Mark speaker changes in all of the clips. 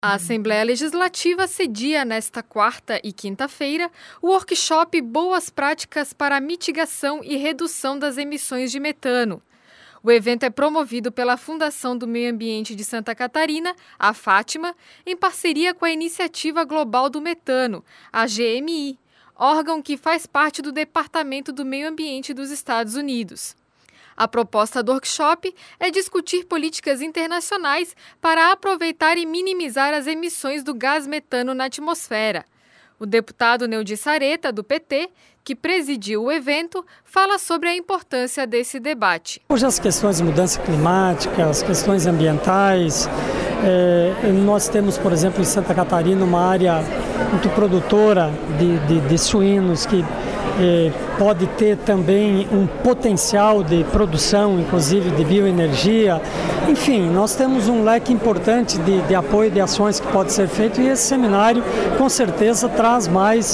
Speaker 1: A Assembleia Legislativa cedia nesta quarta e quinta-feira o workshop Boas Práticas para a Mitigação e Redução das Emissões de Metano. O evento é promovido pela Fundação do Meio Ambiente de Santa Catarina, a Fátima, em parceria com a Iniciativa Global do Metano, a GMI, órgão que faz parte do Departamento do Meio Ambiente dos Estados Unidos. A proposta do workshop é discutir políticas internacionais para aproveitar e minimizar as emissões do gás metano na atmosfera. O deputado Neudi Sareta, do PT, que presidiu o evento, fala sobre a importância desse debate.
Speaker 2: Hoje as questões de mudança climática, as questões ambientais, nós temos, por exemplo, em Santa Catarina, uma área muito produtora de suínos que pode ter também um potencial de produção, inclusive de bioenergia. Enfim, nós temos um leque importante de apoio de ações que pode ser feito e esse seminário, com certeza, traz mais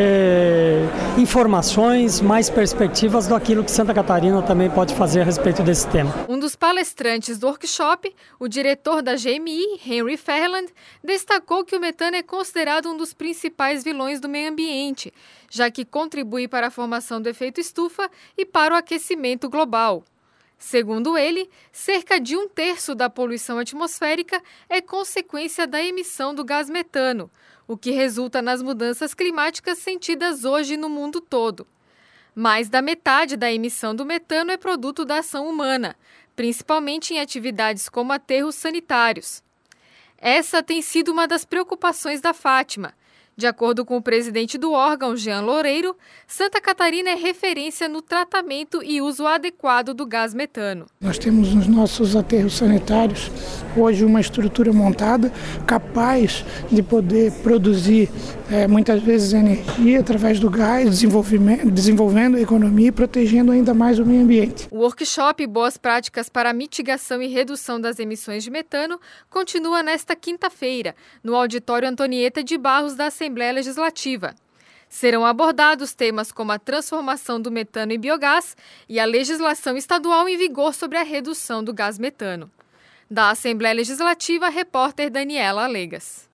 Speaker 2: informações, mais perspectivas daquilo que Santa Catarina também pode fazer a respeito desse tema.
Speaker 1: Um dos palestrantes do workshop, o diretor da GMI, Henry Fairland, destacou que o metano é considerado um dos principais vilões do meio ambiente, já que contribui para a formação do efeito estufa e para o aquecimento global. Segundo ele, cerca de 1/3 da poluição atmosférica é consequência da emissão do gás metano, o que resulta nas mudanças climáticas sentidas hoje no mundo todo. Mais da metade da emissão do metano é produto da ação humana, principalmente em atividades como aterros sanitários. Essa tem sido uma das preocupações da Fátima. De acordo com o presidente do órgão, Jean Loureiro, Santa Catarina é referência no tratamento e uso adequado do gás metano.
Speaker 3: Nós temos nos nossos aterros sanitários hoje uma estrutura montada capaz de poder produzir muitas vezes energia através do gás, desenvolvendo a economia e protegendo ainda mais o meio ambiente.
Speaker 1: O workshop Boas Práticas para a Mitigação e Redução das Emissões de Metano continua nesta quinta-feira, no Auditório Antonieta de Barros da Assembleia Legislativa. Serão abordados temas como a transformação do metano em biogás e a legislação estadual em vigor sobre a redução do gás metano. Da Assembleia Legislativa, repórter Daniela Alegas.